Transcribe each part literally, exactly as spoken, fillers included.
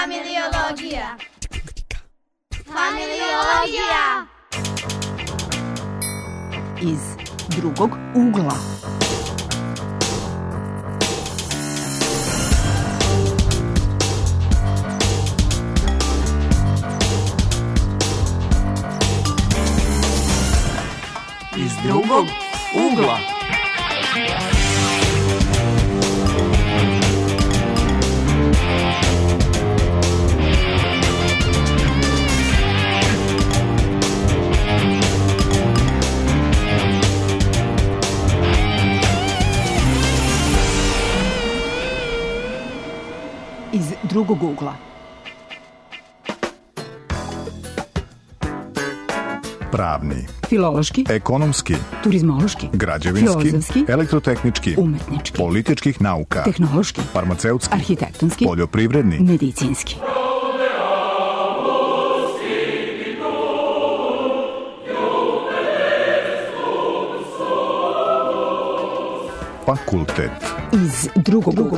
Familiologija. Familiologija. Iz drugog ugla. Iz drugog ugla. Iz drugog ugla. Pravni, Filološki, ekonomski, turizmološki, građevinski, filozofski, elektrotehnički, umetnički, političkih nauka, tehnološki, farmaceutski, arhitektonski, poljoprivredni, medicinski. fakultet. Iz drugog ugla.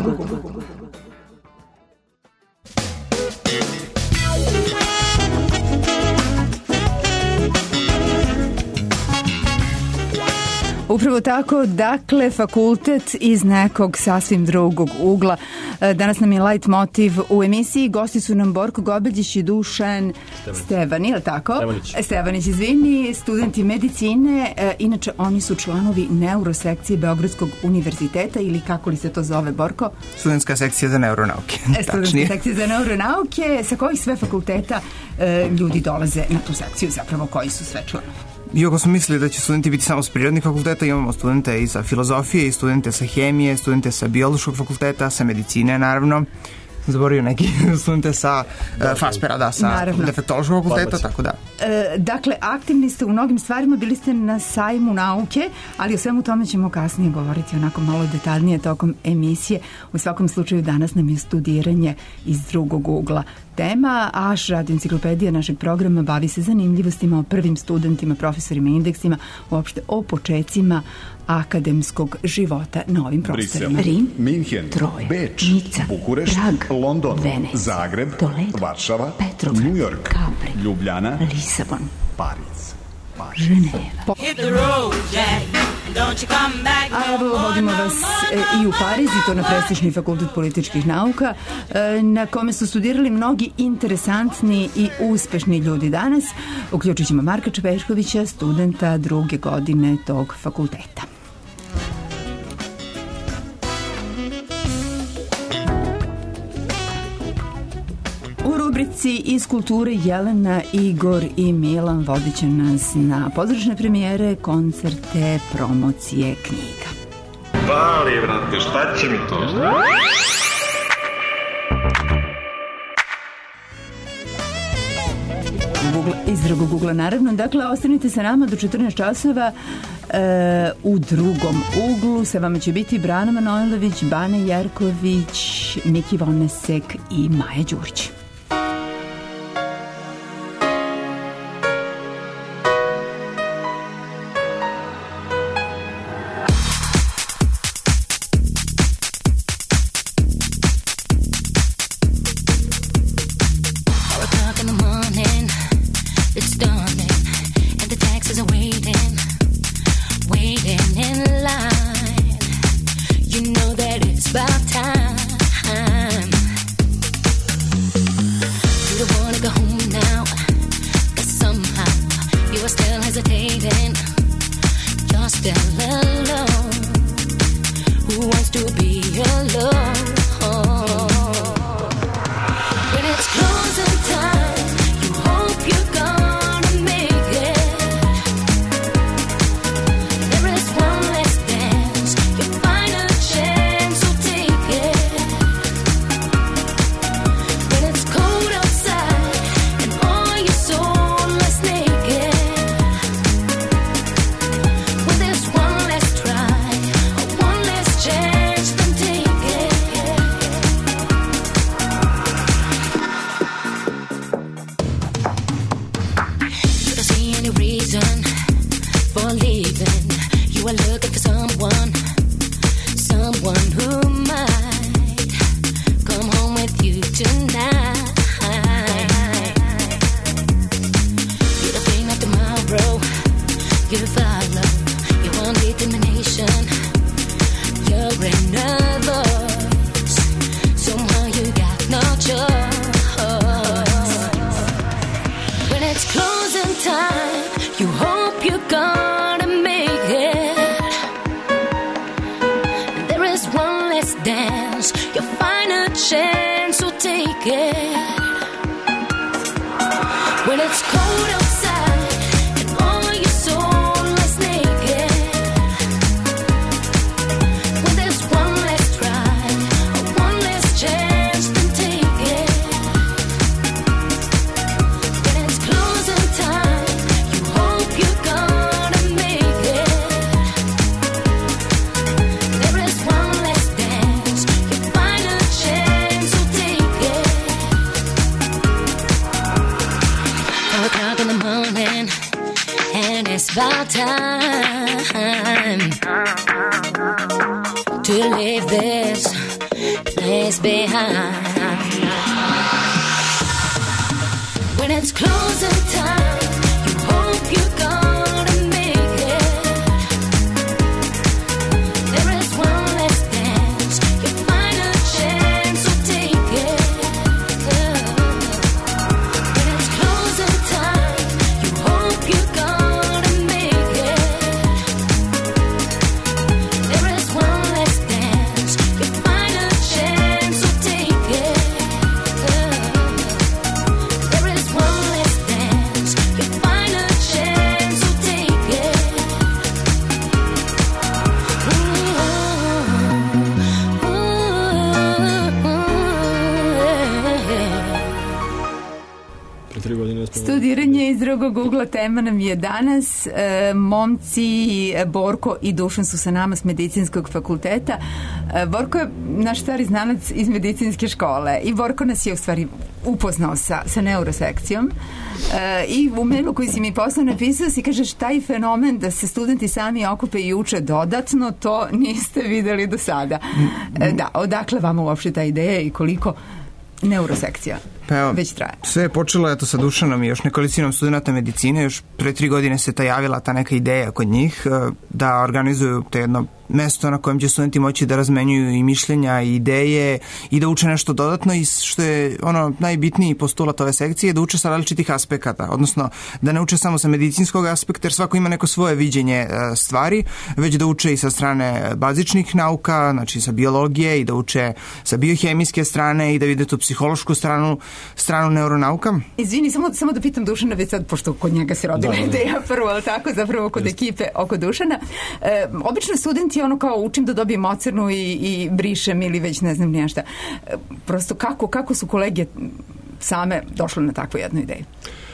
Upravo tako, dakle, fakultet iz nekog sasvim drugog ugla. Danas nam je light motiv u emisiji. Gosti su nam Borko Gobeljić i Dušan Stevani, je li tako? Stevanić. Stevanić, izvini, studenti medicine. Inače, oni su članovi neurosekcije Beogradskog univerziteta ili kako li se to zove, Borko? Studentska sekcija za neuronauke. Studentska sekcija za neuronauke. Sa kojih sve fakulteta e, ljudi dolaze na tu sekciju, zapravo koji su sve članovi? Iako smo mislili da će studenti biti samo s prirodnih fakulteta, imamo studente i sa filozofije, i studente sa hemije, studente sa biološkog fakulteta, sa medicine, naravno. Zaboravio neki studente sa uh, Faspera, da, sa Naravno. defektološkog fakulteta, tako da. E, dakle, aktivni ste u mnogim stvarima, bili ste na sajmu nauke, ali o svemu tome ćemo kasnije govoriti onako malo detaljnije tokom emisije. U svakom slučaju danas nam je studiranje iz drugog ugla tema, a Radio Enciklopedija našeg programa bavi se zanimljivostima o prvim studentima, profesorima, indeksima, uopšte o počecima akademskog života na ovim prostorima. Rim, Minhen, Troje, Beč, Nica, Bukurešt, Prag, London, Venecija, Zagreb, Toledo, Varšava, Petrograd, New York, Capri, Ljubljana, Lisabon, Pariz. Pariz. Ženeva. Hit the road, Jack. Don't you come back no A evo more, vodimo no vas more, e, i u Pariz, i to na prestižni fakultet političkih nauka, e, na kome su studirali mnogi interesantni i uspešni ljudi danas, uključit ćemo Marka Čepeškovića, studenta druge godine tog fakulteta. U rubrici iz kulture Jelena, Igor i Milan vodit će nas na pozorišne premijere, koncerte, promocije knjiga. Bali, vrate, šta će mi to? Google, iz drugog ugla, naravno. Dakle, ostanite sa nama do četrnaest časova e, u drugom uglu. Sa vama će biti Brana Manojlović, Bane Jerković, Miki Vonesek i Maja Đurić. One last try, one last chance, then take it. dance, you'll find a chance, so take it. When it's cold outside and all your soul is naked, when there's one last try, or one last chance, then take it. When it's closing time, you hope you're gonna make it. There is one last dance, you find a chance, so take it. Four o'clock in the morning, and it's about time to leave this place behind. When it's closing time, you hope you're gonna make it. There is one last dance, you find a chance, so take it. When it's closing time, you hope you're gonna make it. There is one last dance, you find a chance, so take it. There is one last dance, you find a chance, so take it. Pre tri godine smo... Studiranje iz drugog ugla tema nam je danas. E, momci Borko i Dušan su sa nama s medicinskog fakulteta. E, Borko je naš stari znanac iz medicinske škole i Borko nas je u stvari upoznao sa, sa neurosekcijom. E, I u mailu koji si mi poslao napisao si, kažeš, taj fenomen da se studenti sami okupe i uče dodatno, to niste videli do sada. E, da, odakle vama uopšte ta ideja i koliko neurosekcija Pa evo, već traje? sve je počelo eto sa Dušanom i još nekolicinom studenta medicine. Još pre tri godine se ta javila ta neka ideja kod njih e, da organizuju te jedno mesto na kojem će studenti moći da razmenjuju i mišljenja i ideje i da uče nešto dodatno, i što je ono najbitniji postulat ove sekcije, da uče sa različitih aspekata, odnosno da ne uče samo sa medicinskog aspekta, jer svako ima neko svoje viđenje e, stvari, već da uče i sa strane bazičnih nauka, znači sa biologije, i da uče sa biohemijske strane i da vide tu psihološku stranu stranu neuronauka. Izvini, samo, samo da pitam Dušana već sad, pošto kod njega se rodila Da, da, da. ideja prvo, ali tako, zapravo kod ekipe oko Dušana. E, obično studenti ono kao učim da dobijem ocenu i, i brišem ili već ne znam ništa. E, prosto kako, kako su kolege same došle na takvu jednu ideju?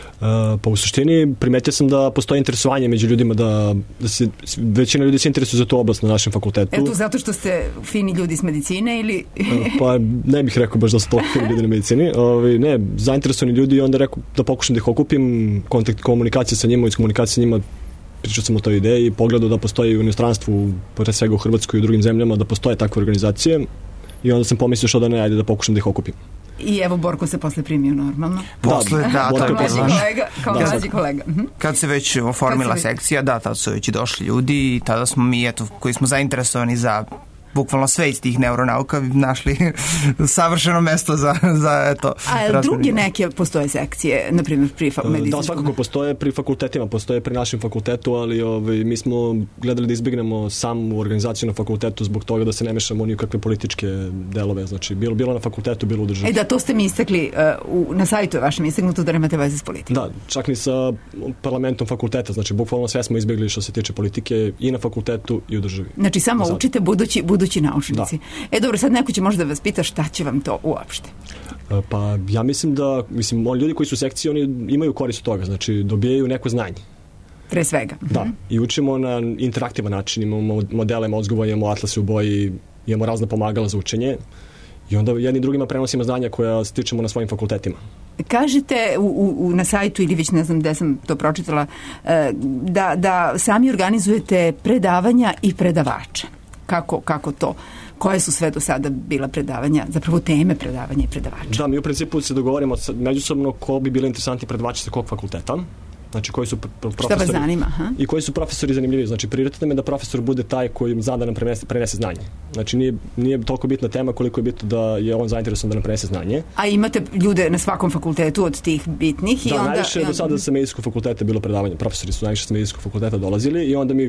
Uh, pa u suštini primetio sam da postoji interesovanje među ljudima, da, da se većina ljudi se interesuje za tu oblast na našem fakultetu. Eto, zato što ste fini ljudi s medicine ili... Uh, pa ne bih rekao baš da su toliko fini ljudi na medicini. Ovi, ne, zainteresovani ljudi, i onda rekao da pokušam da ih okupim, kontakt, komunikacija sa njima, iz komunikacije sa njima pričao sam o toj ideji, pogledao da postoji u inostranstvu, pre svega u Hrvatskoj i u drugim zemljama, da postoje takve organizacije, i onda sam pomislio što da ne, ajde da pokušam da ih okupim. I evo, Borko se posle primio normalno. Posle, da, da, Borko to je Kao mlađi bilo. kolega. Kao Da. mlađi kolega. Mhm. Kad se već oformila Kad se već- sekcija, da, tada su već i došli ljudi i tada smo mi, eto, koji smo zainteresovani za bukvalno sve iz tih neuronauka, našli savršeno mesto za, za eto... A razmenu. druge neke postoje sekcije, na primjer pri fa- Da, medicinskom? svakako postoje pri fakultetima, postoje pri našem fakultetu, ali ovaj, mi smo gledali da izbjegnemo samu organizaciju na fakultetu zbog toga da se ne mešamo ni u kakve političke delove, znači bilo, bilo na fakultetu, bilo u državi. E da, to ste mi istakli uh, u, na sajtu je vašem istaknuto da nemate veze s politikom. Da, čak ni sa parlamentom fakulteta, znači bukvalno sve smo izbjegli što se tiče politike i na fakultetu i u državi. Znači samo Sad. učite budući, budući naučnici. E dobro, sad neko će možda vas pita šta će vam to uopšte. E, Pa ja mislim da, mislim, oni ljudi koji su u sekciji, oni imaju korist od toga, znači dobijaju neko znanje. Pre svega. Da, i učimo na interaktivan način, imamo modele mozgova, imamo atlase u boji, imamo razna pomagala za učenje, i onda jedni drugima prenosimo znanja koja stičemo na svojim fakultetima. Kažete u, u, u, na sajtu ili već ne znam gde sam to pročitala, e, da, da sami organizujete predavanja i predavače. Kako, kako to? Koje su sve do sada bila predavanja, zapravo teme predavanja i predavača? Da, mi u principu se dogovorimo sa- međusobno ko bi bili interesantni predavači sa kog fakulteta, znači koji su pr- pr- Šta profesori. vas zanima? Ha? I koji su profesori zanimljivi. Znači, prioritet nam je da profesor bude taj koji zna da nam prenese, prenese znanje. Znači, nije, nije toliko bitna tema koliko je bitno da je on zainteresovan da nam prenese znanje. A imate ljude na svakom fakultetu od tih bitnih i Da, onda... najviše do sada sa medicinskog fakulteta je bilo predavanje. Profesori su najviše sa medicinskog fakulteta dolazili i onda mi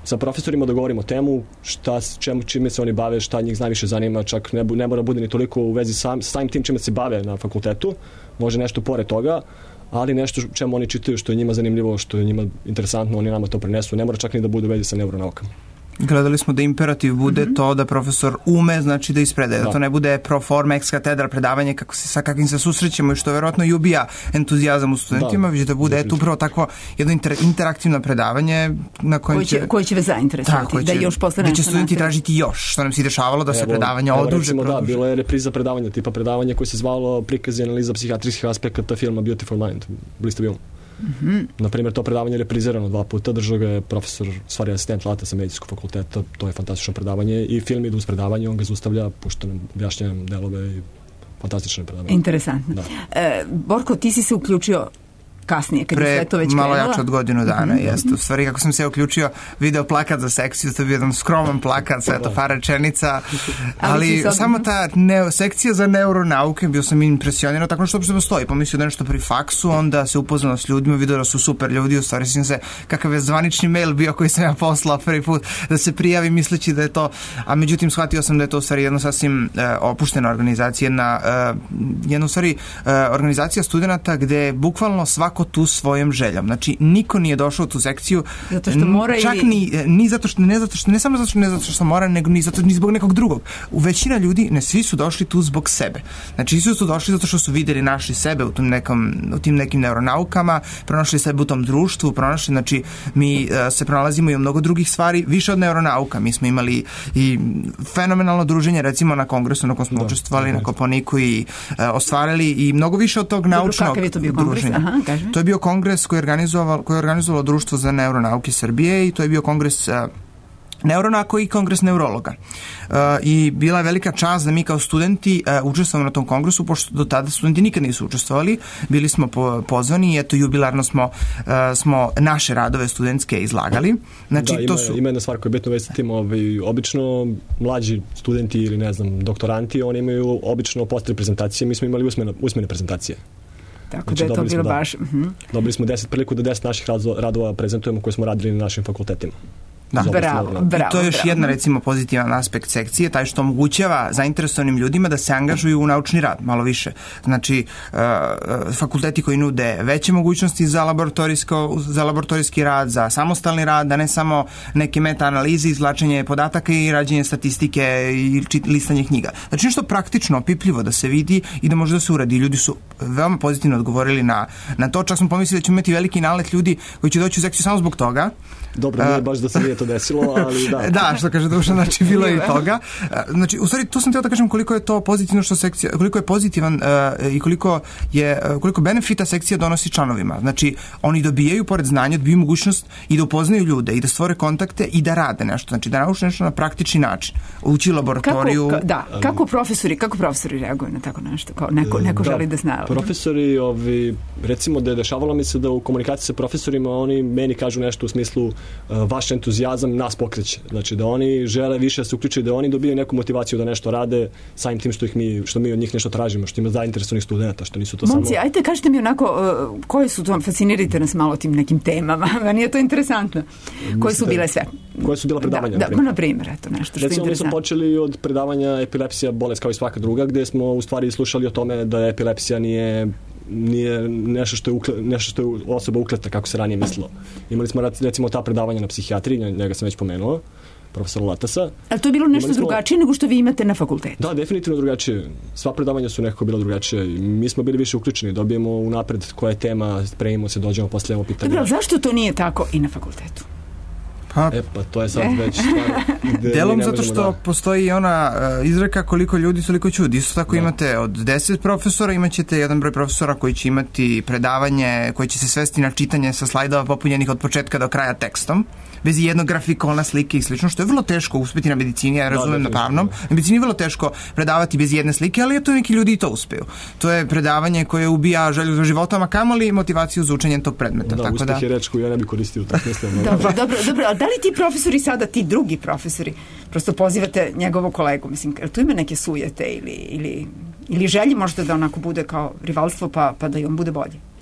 sa profesorima dogovorimo temu, šta, čemu, čime se oni bave, šta njih najviše zanima, čak ne, ne mora bude ni toliko u vezi sam, s samim tim čime se bave na fakultetu, može nešto pored toga, ali nešto čemu oni čitaju, što je njima zanimljivo, što je njima interesantno, oni nama to prenesu, ne mora čak ni da bude u vezi sa neuronaukama. Gledali smo da imperativ bude mm-hmm. to da profesor ume, znači da ispredaje, da. da to ne bude pro forma ex katedra predavanje kako se, sa kakvim se susrećemo i što verovatno i ubija entuzijazam u studentima, već da, da bude eto upravo takvo jedno inter, interaktivno predavanje na kojem koji će, će... koji će vas zainteresovati, da još posle da će studenti tražiti još, što nam se dešavalo da evo, se predavanja oduže. Recimo, da, bilo je repriza predavanja, tipa predavanje koje se zvalo prikaz i analiza psihijatrijskih aspekata filma Beautiful Mind, bili ste bili? Mm-hmm. Na primjer, to predavanje je reprizirano dva puta, držao ga je profesor, stvari asistent Lata sa medicinskog fakulteta, to je fantastično predavanje i film ide uz predavanje, on ga zaustavlja, pušta nam, objašnja nam delove i fantastično predavanje. Interesantno. Da. E, Borko, ti si se uključio kasnije, kad Pre, je sve to već malo krenula. jače od godinu dana, mm-hmm. jeste. U stvari, kako sam se uključio, video plakat za sekciju, to je bio jedan skroman plakat, sve to par rečenica, ali, ali samo ta neo, sekcija za neuronauke, bio sam impresionirao tako što uopšte postoji. Pomislio da nešto pri faksu, onda se upoznao s ljudima, vidio da su super ljudi, u stvari sam se kakav je zvanični mail bio koji sam ja poslao prvi put da se prijavi misleći da je to, a međutim shvatio sam da je to u stvari jedna sasvim uh, opuštena organizacija, jedna, uh, jedna u stvari uh, organizacija studenta gde bukvalno svako tu svojom željom. Znači, niko nije došao u tu sekciju zato što mora čak ili... ni, ni zato što, ne zato što, ne samo zato što ne zato što mora, nego ni zato ni zbog nekog drugog. U većina ljudi, ne svi su došli tu zbog sebe. Znači, svi su tu došli zato što su videli našli sebe u tim nekom, u tim nekim neuronaukama, pronašli sebe u tom društvu, pronašli, znači, mi uh, se pronalazimo i u mnogo drugih stvari, više od neuronauka. Mi smo imali i fenomenalno druženje, recimo na kongresu na kojem smo učestvovali, na Koponiku i uh, ostvarili i mnogo više od tog naučnog druženja. Aha, to je bio kongres koji je organizovalo, koji je organizovalo Društvo za neuronauke Srbije i to je bio kongres uh, neuronauka i kongres neurologa. Uh, I bila je velika čast da mi kao studenti uh, učestvujemo na tom kongresu, pošto do tada studenti nikad nisu učestvovali. Bili smo po, pozvani i eto jubilarno smo, uh, smo naše radove studentske izlagali. Znači, da, ima, to su... ima jedna stvar koja je bitno već tim, ovaj, obično mlađi studenti ili ne znam, doktoranti, oni imaju obično poster prezentacije, mi smo imali usmene, usmene prezentacije. Tako znači, da je to bilo smo, baš... Uh-huh. Dobili smo deset priliku da deset naših radova prezentujemo koje smo radili na našim fakultetima. Da, bravo, bravo, i to je još bravo. jedna recimo pozitivan aspekt sekcije, taj što omogućava zainteresovanim ljudima da se angažuju u naučni rad, malo više. Znači, uh, fakulteti koji nude veće mogućnosti za, laboratorijsko, za laboratorijski rad, za samostalni rad, da ne samo neke meta-analize, izvlačenje podataka i rađenje statistike i čit, listanje knjiga. Znači, nešto praktično, opipljivo da se vidi i da može da se uradi. Ljudi su veoma pozitivno odgovorili na, na to. Čak smo pomislili da ćemo imati veliki nalet ljudi koji će doći u sekciju samo zbog toga. Dobro, nije baš da se nije to desilo, ali da. Da, što kaže Dušan, znači bilo je i toga. Znači, u stvari, tu sam teo da kažem koliko je to pozitivno što sekcija, koliko je pozitivan uh, i koliko je, uh, koliko benefita sekcija donosi članovima. Znači, oni dobijaju, pored znanja, dobijaju mogućnost i da upoznaju ljude, i da stvore kontakte i da rade nešto. Znači, da nauče nešto na praktični način. Ući laboratoriju. Kako, ka, da, kako profesori, kako profesori reaguju na tako nešto? Kao neko, neko da, želi da zna. Profesori, ovi, recimo da je dešavalo mi se da u komunikaciji sa profesorima oni meni kažu nešto u smislu vaš entuzijazam nas pokreće. Znači da oni žele više da se uključe, da oni dobiju neku motivaciju da nešto rade samim tim što ih mi što mi od njih nešto tražimo, što ima zainteresovanih studenata, što nisu to Momci, samo. Ajde kažite mi onako uh, koje su to, fascinirajte nas malo tim nekim temama. Meni je to interesantno. Koje su bile sve? Koje su bila predavanja? Da, da, na primjer, eto nešto što je recimo, interesantno. Recimo, mi smo počeli od predavanja epilepsija, bolest kao i svaka druga, gde smo u stvari slušali o tome da epilepsija nije nije nešto što je, ukle, nešto što je osoba ukleta kako se ranije mislilo. Imali smo recimo ta predavanja na psihijatriji, njega sam već pomenuo, profesora Latasa. Ali to je bilo nešto smo... drugačije nego što vi imate na fakultetu? Da, definitivno drugačije. Sva predavanja su nekako bila drugačije. Mi smo bili više uključeni, dobijemo unapred koja je tema, spremimo se, dođemo, postavljamo pitanja. Dobro, zašto to nije tako i na fakultetu? Pa, e, pa to je sad već stvar. Delom zato što da... postoji ona uh, izreka koliko ljudi, toliko ćudi. Isto tako da. Imate od deset profesora, imaćete jedan broj profesora koji će imati predavanje, koji će se svesti na čitanje sa slajdova popunjenih od početka do kraja tekstom, bez jednog grafikona, slike i slično, što je vrlo teško uspeti na medicini, ja razumem da, na pravnom. Na medicini je vrlo teško predavati bez jedne slike, ali eto neki ljudi i to uspeju. To je predavanje koje ubija želju za životom, a kamoli motivaciju za učenje tog predmeta. Da, tako uspeh da... je reč koju ja ne bi koristio. Tako mislim, dobro, dobro, dobro, ali da li ti profesori sada, ti drugi profesori, prosto pozivate njegovog kolegu, mislim, tu ima neke sujete ili, ili, ili želji možda da onako bude kao rivalstvo pa, pa da i on bude bolji?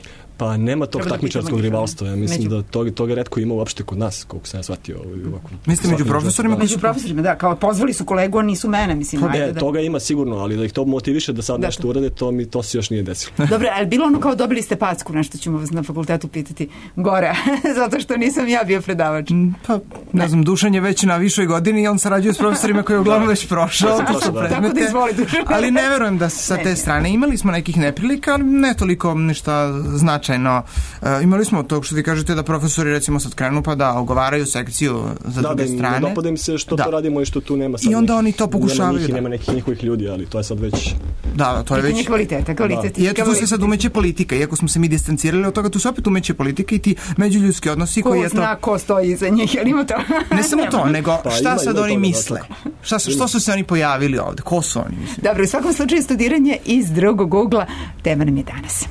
Pa nema tog Treba da takmičarskog pitamo njih, rivalstva. Ja mislim među- da toga, toga retko ima uopšte kod nas, koliko sam ja shvatio. Ovako, Mislite među svaki profesorima? da. Među profesorima, da, kao pozvali su kolegu, a nisu mene, mislim. ajde E, da... toga ima sigurno, ali da ih to motiviše da sad Da, nešto to- urade, to mi to se još nije desilo. Dobro, ali bilo ono kao dobili ste packu, nešto ćemo vas na fakultetu pitati gore, zato što nisam ja bio predavač. Pa, ne znam, Dušan je već na višoj godini i on sarađuje s profesorima koji je uglavnom već prošao. Prošao, to su da. predmete. Tako da izvoli, Dušan. Ali ne verujem da sa Ne, te ne. strane. Imali smo nekih neprilika, ali ne toliko ništa značajno. E, imali smo to što vi kažete da profesori recimo sad krenu pa da ogovaraju sekciju za Da, da druge im ne strane. dopada im se što Da. to radimo i što tu nema sad I onda nekih- oni to pokušavaju, Nema njih i da. nema nekih njihovih ljudi, ali to je sad već... Da, da, to je Pitanje već... kvaliteta, kvalitet. I eto tu se sad umeće politika, iako smo se mi distancirali od toga, tu se opet umeće politika i ti međuljudski odnosi Ko koji je to... zna ko stoji iza njih, jel ima to? Ne samo to, nego Pa šta ima- sad ima oni toga, misle? da, Šta, su- što su se oni pojavili ovde? Ko su oni? Mislim? Dobro, u svakom slučaju studiranje iz drugog ugla, tema nam je danas.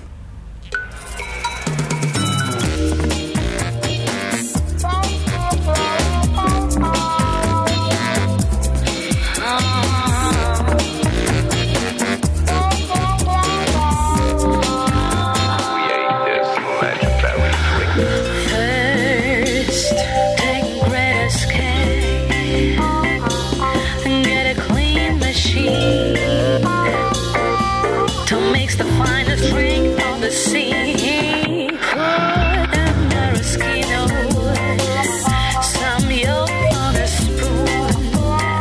First, take greatest care and get a clean machine to mix the finest drink on the sea. Put under a skin, some yolk on a spoon.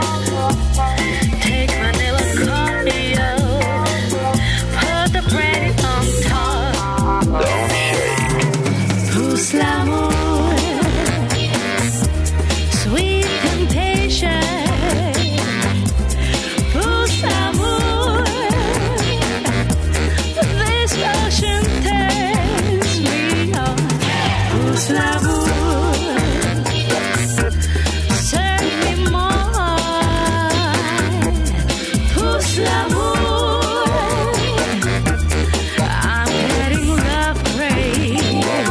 Take vanilla coffee, put the bread on top. Pousse l'amour, sweet temptation. Pousse l'amour, this ocean takes me on. Pousse l'amour, serve me more. Pousse l'amour, I'm getting love craze.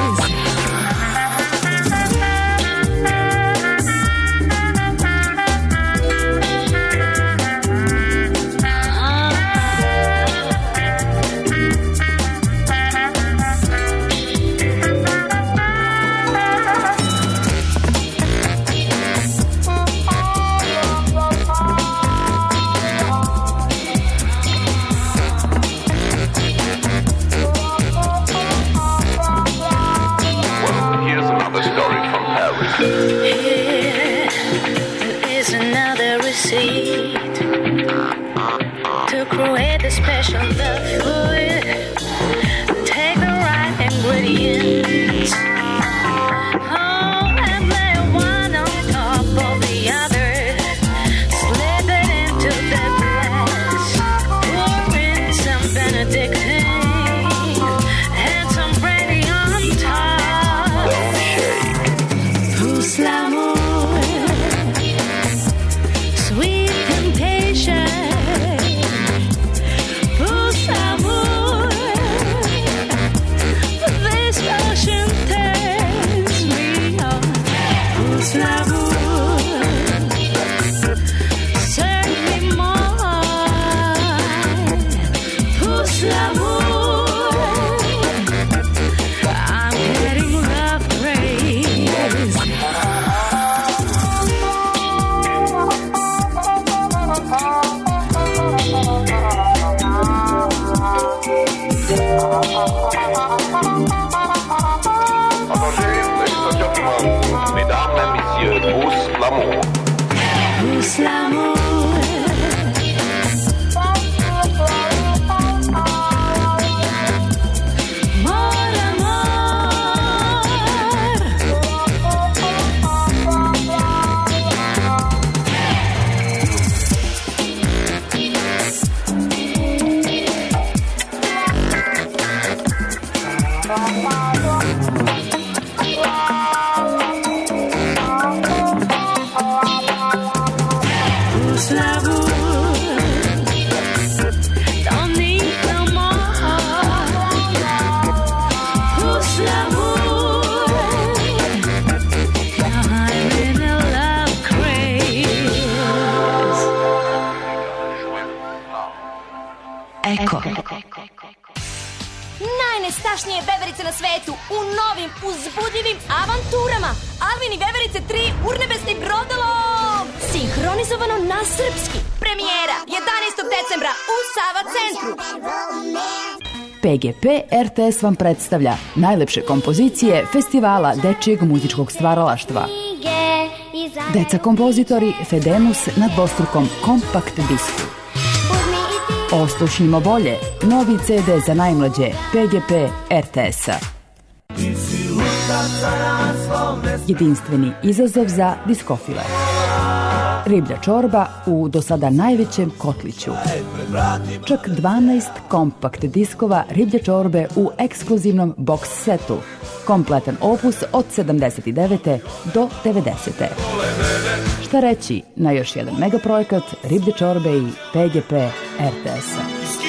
Here's another story from Paris. Here is another receipt to create the special love food. Take the right ingredients, oh, and lay one on top of the other. Slip it into the glass, pour in some Benedictine and some brandy on top. Pousse l'amour, sweet temptation. Pousse l'amour, this ocean takes me on. Pousse l'amour, serve me more. Pousse l'amour, I'm getting love craze. Attendez, ladies and gentlemen, mesdames et messieurs, pousse l'amour. Pousse l'amour, mon amour. Pousse l'amour, don't need no more. Pousse l'amour, I'm in a love craze. Eko. Naj najnestašnije veverice na svetu u novim uzbudljivim avanturama. Alvin i veverice tri urnebesni brodolom. Sinhronizovano na srpski. Premijera jedanaestog decembra u Sava centru. P G P R T S vam predstavlja najlepše kompozicije Festivala dečijeg muzičkog stvaralaštva. Deca kompozitori Fedemus na dvostrukom kompakt disku. Oslušnimo bolje, novi C D za najmlađe P G P R T S-a. Jedinstveni izazov za diskofile. Riblja čorba u do sada najvećem kotliću. Čak dvanaest kompakt diskova riblje čorbe u ekskluzivnom box setu. Kompletan opus od sedamdeset devete do devedesete Šta reći na još jedan megaprojekat riblje čorbe i P G P R T S-a.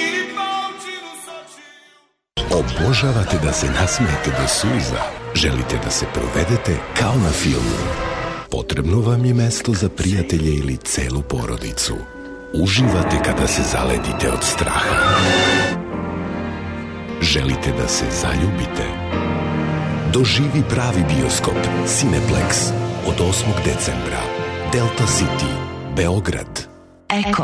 Obožavate da se nasmejete do suza. Želite da se provedete kao na filmu. Potrebno vam je mesto za prijatelje ili celu porodicu. Uživate kada se zaledite od straha. Želite da se zaljubite. Doživi pravi bioskop Cineplex od osmog decembra. Delta City, Beograd. Eko.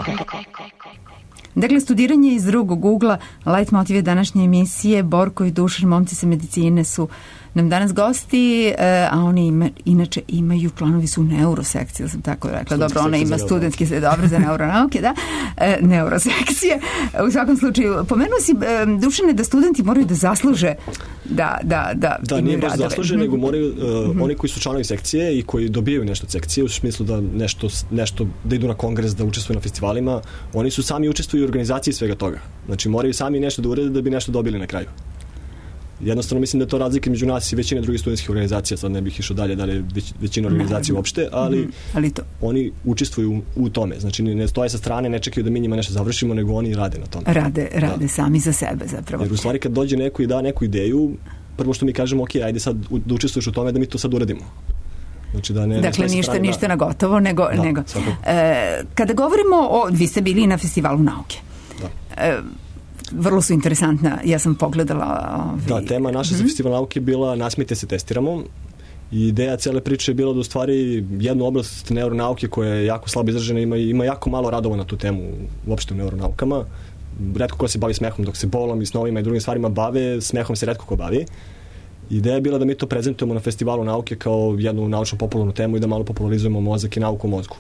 Dakle, studiranje iz drugog ugla, light motiv je današnje emisije. Borko i Dušan, momci sa medicine, su nam danas gosti, a oni ima, inače imaju, planovi su neurosekcije, sam tako rekla. Dobro, ona ima studentski se dobro za neuronauke, da, e, neurosekcije. U svakom slučaju, pomenuo si, e, Dušane, da studenti moraju da zasluže da, da, da, da nije baš zasluže, nego moraju, uh, mm-hmm. oni koji su članovi sekcije i koji dobijaju nešto od sekcije, u smislu da nešto, nešto, da idu na kongres, da učestvuju na festivalima, oni su sami učestvuju u organizaciji svega toga. Znači, moraju sami nešto da urede da bi nešto dobili na kraju. Jednostavno mislim da je to razlika među nas i većine drugih studentskih organizacija, sad ne bih išao dalje da je već, većina organizacija uopšte, ali, mm-hmm. ali to. Oni učestvuju u, u tome. Znači ne stoje sa strane, ne čekaju da mi njima nešto završimo, nego oni rade na tome. Rade, rade da. Sami za sebe zapravo. Jer u stvari kad dođe neko i da neku ideju, prvo što mi kažemo, ok, ajde sad da učestvuješ u tome da mi to sad uradimo. Znači da ne, dakle, ne ništa, strane, ništa da. Na gotovo, nego... Da, nego. E, kada govorimo o... Vi ste bili na festivalu nauke. Da. E, vrlo su interesantna, ja sam pogledala... Ovi... Da, tema naša mm-hmm. za festival nauke je bila nasmijte se, testiramo. I ideja cele priče je bila da u stvari jednu oblast neuronauke koja je jako slabo izražena, ima, ima jako malo radova na tu temu uopšte u neuronaukama. Retko ko se bavi smehom, dok se bolom i snovima i drugim stvarima bave, smehom se retko ko bavi. Ideja je bila da mi to prezentujemo na festivalu nauke kao jednu naučno popularnu temu i da malo popularizujemo mozak i nauku o mozgu.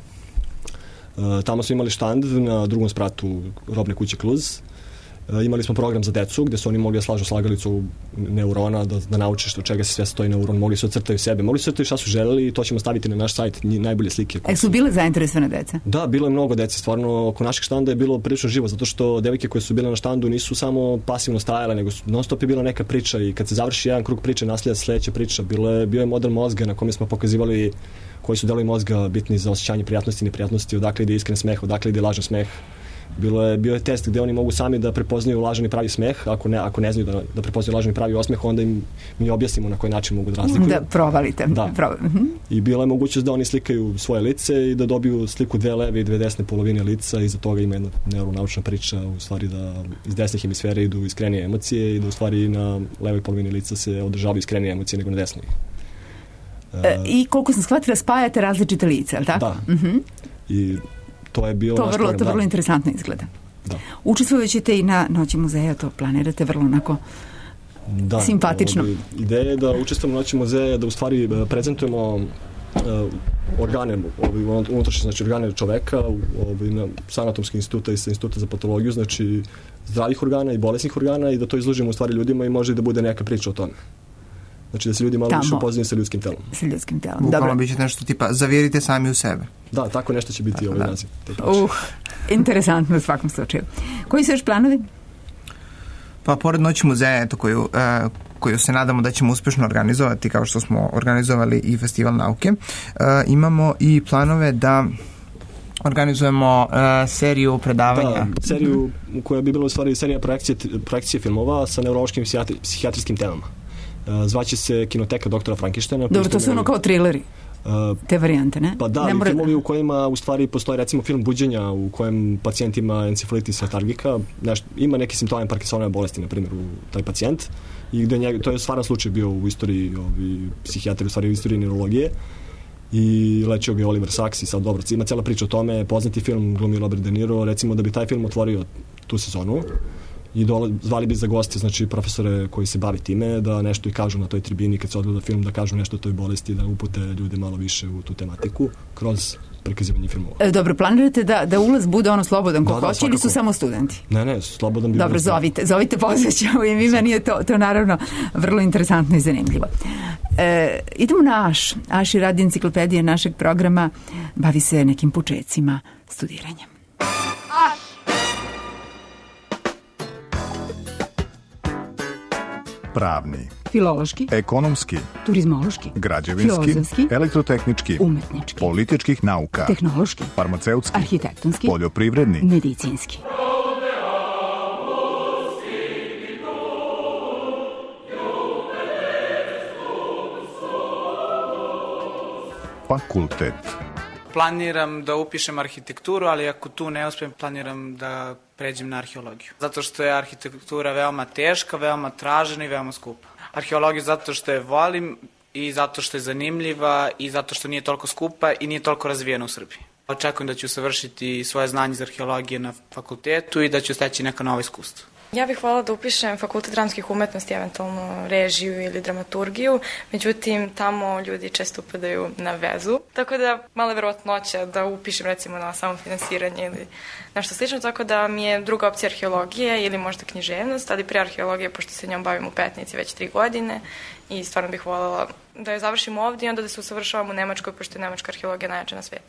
E, tamo smo imali štand na drugom spratu robne kuće Kluz. E, imali smo program za decu gde su oni mogli da slažu slagalicu neurona, da, da nauče što čega se sve stoji neuron, mogli su ocrtaju sebe, mogli su ocrtaju šta su želeli i to ćemo staviti na naš sajt, najbolje slike. E su bile zainteresovane deca? Da, bilo je mnogo dece, stvarno oko našeg štanda je bilo prilično živo, zato što devojke koje su bile na štandu nisu samo pasivno stajale, nego non stop je bila neka priča i kad se završi jedan krug priče, naslija sledeća priča. Bilo je, bio je model mozga na kome smo pokazivali koji su delovi mozga bitni za osjećanje prijatnosti i neprijatnosti, odakle ide iskren smeh, odakle ide lažan smeh. Bilo je, bio je test gde oni mogu sami da prepoznaju lažan i pravi smeh, ako ne, ako ne znaju da, da prepoznaju lažan i pravi osmeh, onda im mi objasnimo na koji način mogu da razlikuju. Da provalite. Da. Proval. Uh-huh. I bila je mogućnost da oni slikaju svoje lice i da dobiju sliku dve leve i dve desne polovine lica, i iza toga ima jedna neuronaučna priča, u stvari da iz desne hemisfere idu iskrenije emocije i da u stvari na levoj polovini lica se održavaju iskrenije emocije nego na desnoj. E, I koliko sam shvatila, spajate različite lice, je li tako? Da. Uh-huh. I to je bio to naš vrlo, program. to Da. vrlo interesantno izgleda. Da. Učestvujućete i na Noći muzeja, to planirate vrlo onako da, simpatično. Ovaj, ideja je da učestvujemo u Noći muzeja, da u stvari prezentujemo uh, organe, ovaj, unutrašnje, znači organe čoveka, ovaj, na, sa Anatomskog instituta i sa Instituta za patologiju, znači zdravih organa i bolesnih organa, i da to izložimo u stvari ljudima i može da bude neka priča o tome. Znači da se ljudi malo Tamo. više upoznaju sa ljudskim telom. Sa ljudskim telom. Bukvalno biće nešto tipa zavjerite sami u sebe. Da, tako nešto će biti ovaj da. naziv. Uh, interesantno u svakom slučaju. Koji su još planovi? Pa pored Noći muzeja, eto, koju, uh, koju se nadamo da ćemo uspešno organizovati, kao što smo organizovali i Festival nauke, uh, imamo i planove da organizujemo uh, seriju predavanja. Da, seriju koja bi bila u stvari serija projekcije, projekcije filmova sa neurološkim i psihijatrijskim temama. Uh, zvaće se Kinoteka doktora Frankensteina. Dobro, to su ono kao trileri. Uh, Te varijante, ne? Pa da, ne ali mora... filmovi u kojima u stvari postoji recimo film Buđenja u kojem pacijent ima encefalitis letargika, nešto, ima neki simptome Parkinsonove bolesti, na primjer, u taj pacijent, i gde njega, to je stvaran slučaj bio u istoriji ovi, psihijatrije, u stvari u istoriji neurologije, i lečio ga je Oliver Sacks i sad dobro, ima cela priča o tome, poznati film glumi Robert De Niro, recimo da bi taj film otvorio tu sezonu i dola, zvali bi za goste, znači profesore koji se bavi time, da nešto i kažu na toj tribini kad se odgleda film, da kažu nešto o toj bolesti, da upute ljude malo više u tu tematiku kroz prikazivanje filmova. E, dobro, planirate da, da ulaz bude ono slobodan ko da, da, hoće ili su samo studenti? Ne, ne, slobodan bi... Dobro, zovite, zovite pozvaćemo i mi meni je to, to naravno vrlo interesantno i zanimljivo. E, idemo na Aš. Aš i radi enciklopedije našeg programa, bavi se nekim počecima studiranja. Pravni, Filološki, ekonomski, turizmološki, građevinski, filozofski, elektrotehnički, umetnički, političkih nauka, tehnološki, farmaceutski, arhitektonski, poljoprivredni, medicinski. fakultet, Planiram da upišem arhitekturu, ali ako tu ne uspijem, planiram da pređem na arheologiju. Zato što je arhitektura veoma teška, veoma tražena i veoma skupa. Arheologiju zato što je volim i zato što je zanimljiva i zato što nije toliko skupa i nije toliko razvijena u Srbiji. Očekujem da ću savršiti svoje znanje iz arheologije na fakultetu i da ću steći neka nova iskustva. Ja bih voljela da upišem fakultet dramskih umetnosti, eventualno režiju ili dramaturgiju, međutim tamo ljudi često upadaju na vezu, tako da mala verovatnoća da upišem recimo na samofinansiranje ili nešto slično, tako da mi je druga opcija arheologija ili možda književnost, ali pre arheologije, pošto se njom bavim u Petnici već tri godine i stvarno bih voljela da je završim ovdje i onda da se usavršavam u Nemačkoj, pošto je nemačka arheologija najjača na svetu.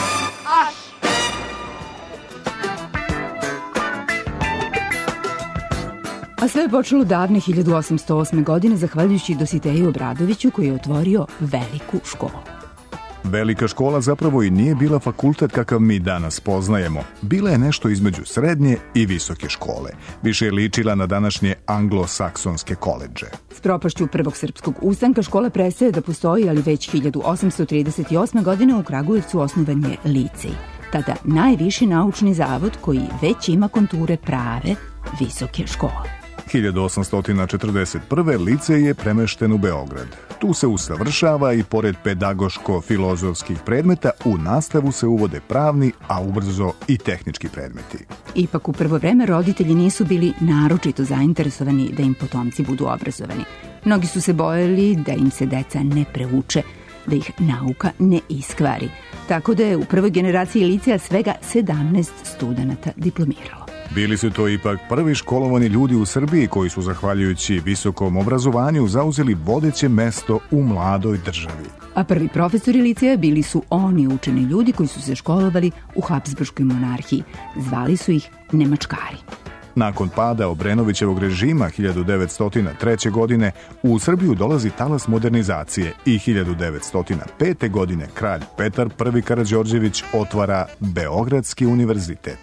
A sve je počelo davne hiljadu osamsto osme. godine zahvaljujući Dositeju Obradoviću koji je otvorio veliku školu. Velika škola zapravo i nije bila fakultet kakav mi danas poznajemo. Bila je nešto između srednje i visoke škole. Više je ličila na današnje anglosaksonske koledže. S propašću prvog srpskog ustanka škola prestaje da postoji, ali već hiljadu osamsto trideset osme. godine u Kragujevcu osnovan je licej. Tada najviši naučni zavod koji već ima konture prave visoke škole. hiljadu osamsto četrdeset prve. licej je premešten u Beograd. Tu se usavršava i pored pedagoško-filozofskih predmeta u nastavu se uvode pravni, a ubrzo i tehnički predmeti. Ipak u prvo vreme roditelji nisu bili naročito zainteresovani da im potomci budu obrazovani. Mnogi su se bojali da im se deca ne preuče, da ih nauka ne iskvari. Tako da je u prvoj generaciji liceja svega sedamnaest studenata diplomiralo. Bili su to ipak prvi školovani ljudi u Srbiji koji su, zahvaljujući visokom obrazovanju, zauzeli vodeće mesto u mladoj državi. A prvi profesori liceja bili su oni učeni ljudi koji su se školovali u Habsburškoj monarhiji. Zvali su ih Nemačkari. Nakon pada Obrenovićevog režima hiljadu devetsto treće. godine u Srbiju dolazi talas modernizacije i hiljadu devetsto pete. godine kralj Petar prvi Karađorđević otvara Beogradski univerzitet.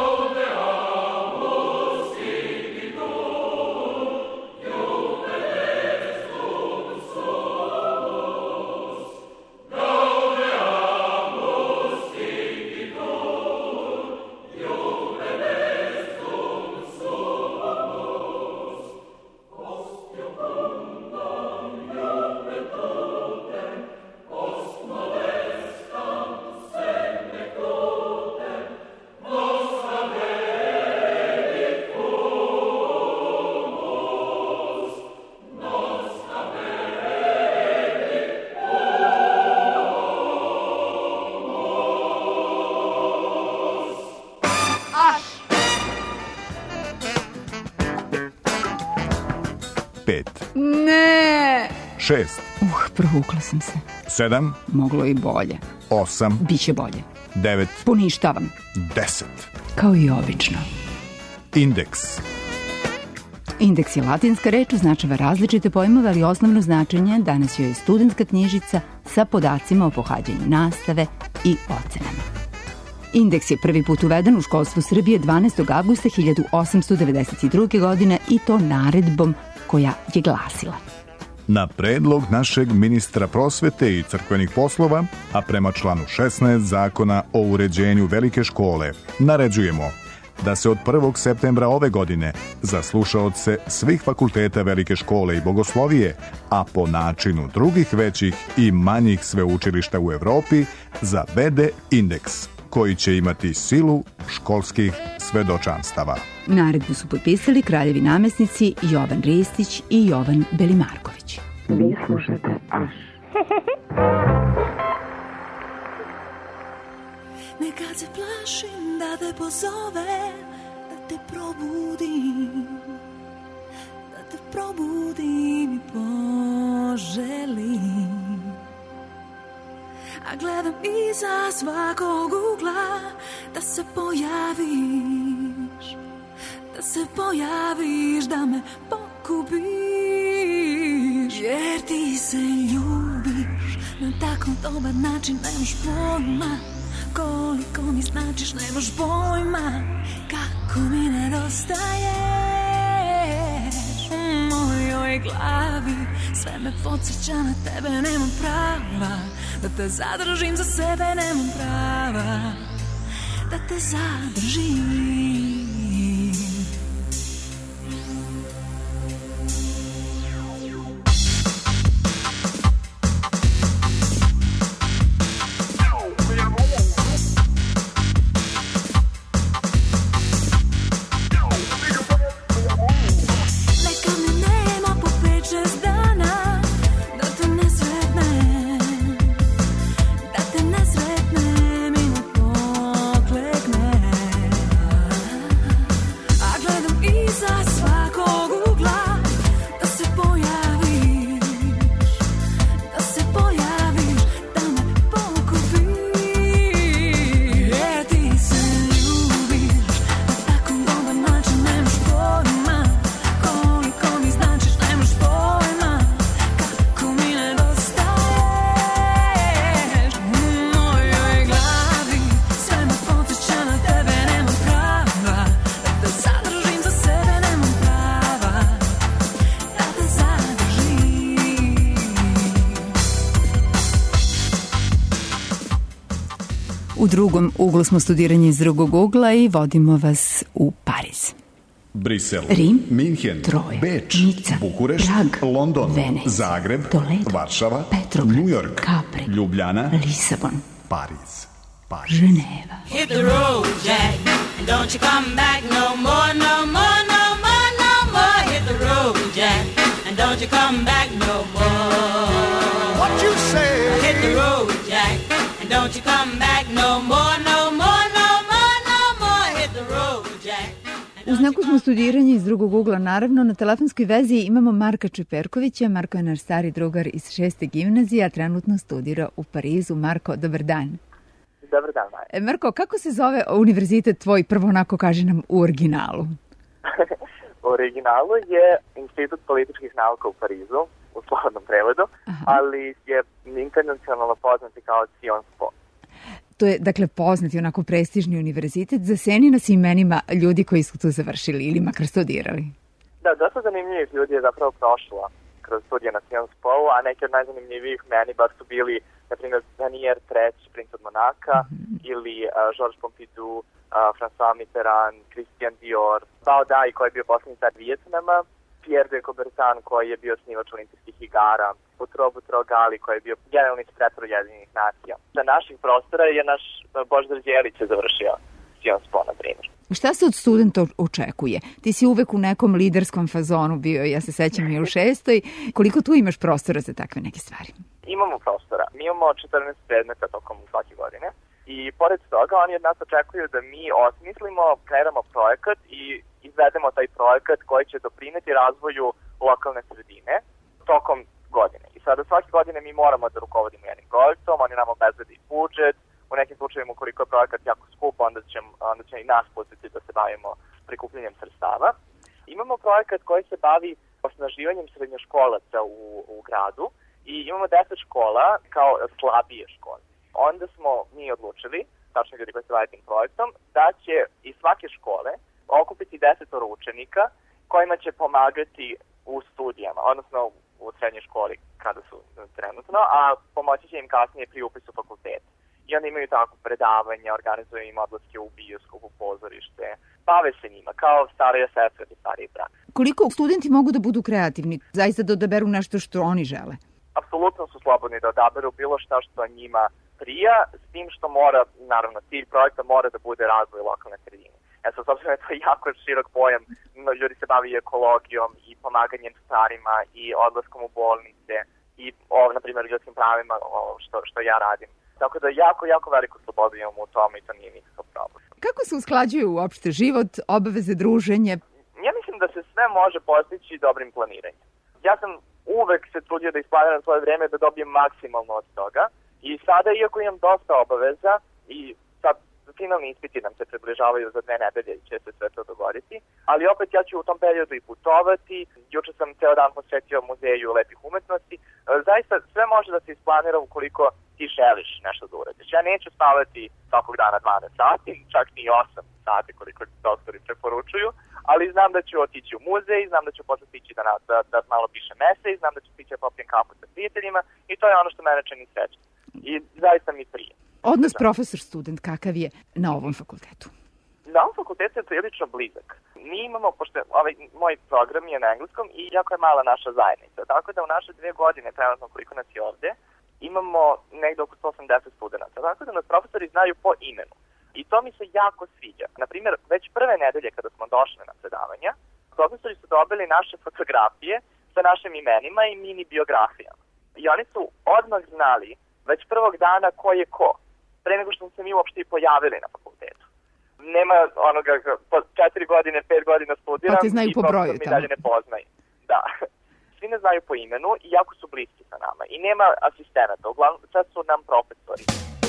Pet. Ne! Šest. Uh, provukla sam se. Sedam. Moglo i bolje. Osam. Biće bolje. Devet. Poništavam. Deset. Kao i obično. Indeks. Indeks je latinska reč, označava različite pojmove, ali osnovno značenje danas joj je studentska knjižica sa podacima o pohađanju nastave i ocenama. Indeks je prvi put uveden u školstvo Srbije dvanaestog avgusta hiljadu osamsto devedeset druge. godine i to naredbom koja je glasila: na predlog našeg ministra prosvete i crkvenih poslova, a prema članu šesnaest Zakona o uređenju velike škole, naređujemo da se od prvog septembra ove godine za slušaoce svih fakulteta velike škole i bogoslovije, a po načinu drugih većih i manjih sveučilišta u Evropi, zavede indeks koji će imati silu školskih svedočanstava. Naredbu su potpisali kraljevi namesnici Jovan Ristić i Jovan Belimarković. Vi slušate Aš. Nekad se plašim da te pozovem, da te probudim, da te probudim i poželim. A gledam iza svakog ugla da se pojaviš, da se pojaviš, da me pokupiš. Jer ti se ljubiš na tako dobar način, nemaš pojma koliko mi značiš, nemaš pojma kako mi nedostaješ. U mojoj glavi sve me podsjeća na tebe, nemam prava da te zadržim za sebe, nemam prava da te zadržim. U drugom uglu smo studiranje iz drugog ugla i vodimo vas u Pariz. Brisel, Rim, Minhen, Troje, Beč, Nica, Bukurešt, Prag, London, Venecija, Zagreb, Toledo, Varšava, Petrograd, New York, Capri, Ljubljana, Lisabon, Pariz, Pariz. Ženeva. Hit the road, Jack, and don't you come back no more, no more, no more, no more. Hit the road, Jack, and don't you come back no more. What you say? Hit the road, Jack, and don't you come back no more, no more, no more, no more. Hit the road, Jack. U znaku smo studiranje iz drugog ugla, naravno. Na telefonskoj vezi imamo Marka Čeperkovića. Marko je naš stari drugar iz šeste gimnazije, a trenutno studira u Parizu. Marko, dobar dan. Dobar dan, Maja. E, Marko, kako se zove univerzitet tvoj, prvo onako kaži nam u originalu? U originalu je Institut političkih nauka u Parizu, u slobodnom prevodu, aha, ali je internacionalno poznati kao Sciences Po. To je, dakle, poznati, onako prestižni univerzitet. Zaseni nas imenima ljudi koji su tu završili ili makar studirali. Da, dosta zanimljivih ljudi je zapravo prošlo kroz studije na Sciences Po, a neki od najzanimljivijih meni bar su bili, na primjer, Daniel treći, princ od Monaka, mm-hmm, ili uh, Georges Pompidou, uh, François Mitterrand, Christian Dior, Bao Dai koji je bio posljednji car Vijetnama, Pierre de Coubertin koji je bio snivač olimpijskih igara, Boutros Boutros-Ghali koji je bio generalni sekretar Ujedinjenih nacija. Sa naših prostora je naš Božidar Đelić je završio Sciences Po, na primjer. Šta se od studenta očekuje? Ti si uvek u nekom liderskom fazonu bio, ja se sećam i u šestoj. Koliko tu imaš prostora za takve neke stvari? Imamo prostora. Mi imamo četrnaest predmeta tokom svake godine i pored toga oni od nas očekuju da mi osmislimo, kreiramo projekat i izvedemo taj projekat koji će doprineti razvoju lokalne sredine tokom godine. I sada svake godine mi moramo da rukovodimo jednim projektom, oni nam obezbede i budžet, u nekim slučajima ukoliko je projekat jako skup, onda će, onda će i nas pustiti da se bavimo prikupljanjem sredstava. Imamo projekat koji se bavi osnaživanjem srednjoškolaca u, u gradu i imamo deset škola kao slabije škole. Onda smo mi odlučili, tačno ljudi koji se bavaju tim projektom, da će iz svake škole okupiti desetoro učenika kojima će pomagati u studijama, odnosno u srednjoj školi kada su trenutno, a pomoći će im kasnije pri upisu fakulteta. I oni imaju tako predavanja, organizuju im odlaske u bioskop, u pozorište, bave se njima, kao starija sestra ili stariji brat. Koliko studenti mogu da budu kreativni, zaista da odaberu nešto što oni žele? Apsolutno su slobodni da odaberu bilo šta što njima prija, s tim što mora, naravno, cilj projekta mora da bude razvoj lokalne sredine. E sad, s obzirom je to jako širok pojam, ljudi se bavi ekologijom i pomaganjem starima i odlaskom u bolnice i, o, na primjer, ljudskim pravima, o, što, što ja radim. Tako da jako, jako veliku slobodu imamo u tome i to nije nikakav problem. Kako se usklađuju uopšte život, obaveze, druženje? Ja mislim da se sve može postići dobrim planiranjem. Ja sam uvek se trudio da isplaniram svoje vreme da dobijem maksimalno od toga i sada, iako imam dosta obaveza i sad finalni ispiti nam se približavaju za dve nedelje i će se sve to dogoditi, ali opet ja ću u tom periodu i putovati. Juče sam ceo dan posvetio muzeju lepih umetnosti. Zaista sve može da se isplanira ukoliko ti želiš nešto da uradiš. Ja neću spavati svakog dana dvanaest sati, čak ni osam sati koliko doktori preporučuju, ali znam da ću otići u muzej, znam da ću posle stići da, da, da malo pišem esej, znam da ću stići da popijem kafu sa prijateljima i to je ono što mene čini srećan. I zaista mi prije. Odnos profesor-student kakav je na ovom fakultetu? Na ovom fakultetu je prilično blizak. Mi imamo, pošto ovaj, moj program je na engleskom i jako je mala naša zajednica, tako da u naše dve godine, trenutno koliko nas je ovde, imamo negde oko sto osamdeset studenta, tako da nas profesori znaju po imenu. I to mi se jako sviđa. Naprimjer, već prve nedelje kada smo došli na predavanja, profesori su dobili naše fotografije sa našim imenima i mini biografijama. I oni su odmah znali već prvog dana ko je ko, pre nego što smo se mi uopšte i pojavili na fakultetu. Nema onoga, po četiri godine, pet godina studiram pa te znaju i po broju, mi dalje ne poznaju. Da. Svi ne znaju po imenu i jako su bliski sa nama. I nema asistenata, uglavnom sad su nam profesori.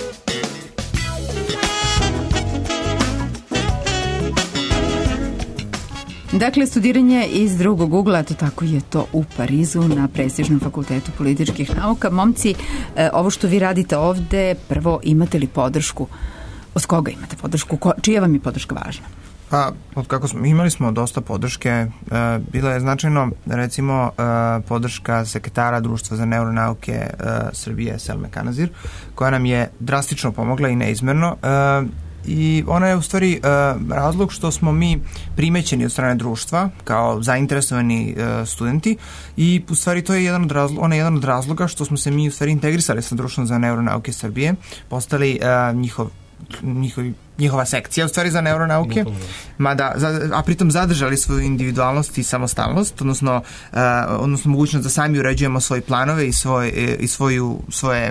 Dakle, studiranje iz drugog ugla, to tako je to u Parizu na prestižnom fakultetu političkih nauka. Momci, ovo što vi radite ovde, prvo, imate li podršku? Od koga imate podršku? Ko, čija vam je podrška važna? Pa, od kako smo, imali smo dosta podrške. E, bila je značajno, recimo, e, podrška sekretara Društva za neuronauke e, Srbije, Selme Kanazir, koja nam je drastično pomogla i neizmerno. E, I ona je u stvari e, razlog što smo mi primećeni od strane društva kao zainteresovani e, studenti i u stvari to je jedan od razloga, ona je jedan od razloga što smo se mi u stvari integrisali sa Društvom za neuronauke Srbije, postali e, njihov njihovi, njihova sekcija u stvari za neuronauke, mada, a pritom zadržali svoju individualnost i samostalnost, odnosno, uh, odnosno mogućnost da sami uređujemo svoje planove i, svoj, i svoju, svoje